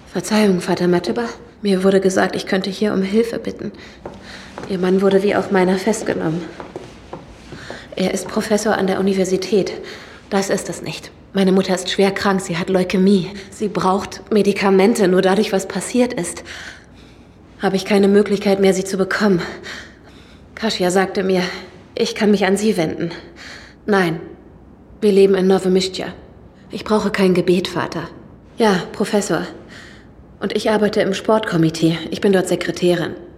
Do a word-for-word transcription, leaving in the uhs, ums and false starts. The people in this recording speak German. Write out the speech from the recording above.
Verzeihung, Vater Mateba. Mir wurde gesagt, ich könnte hier um Hilfe bitten. Ihr Mann wurde wie auch meiner festgenommen. Er ist Professor an der Universität. Das ist es nicht. Meine Mutter ist schwer krank, sie hat Leukämie. Sie braucht Medikamente, nur dadurch, was passiert ist, habe ich keine Möglichkeit mehr, sie zu bekommen. Kasia sagte mir, ich kann mich an sie wenden. Nein, wir leben in Novomyschtia. Ich brauche kein Gebet, Vater. Ja, Professor. Und ich arbeite im Sportkomitee. Ich bin dort Sekretärin.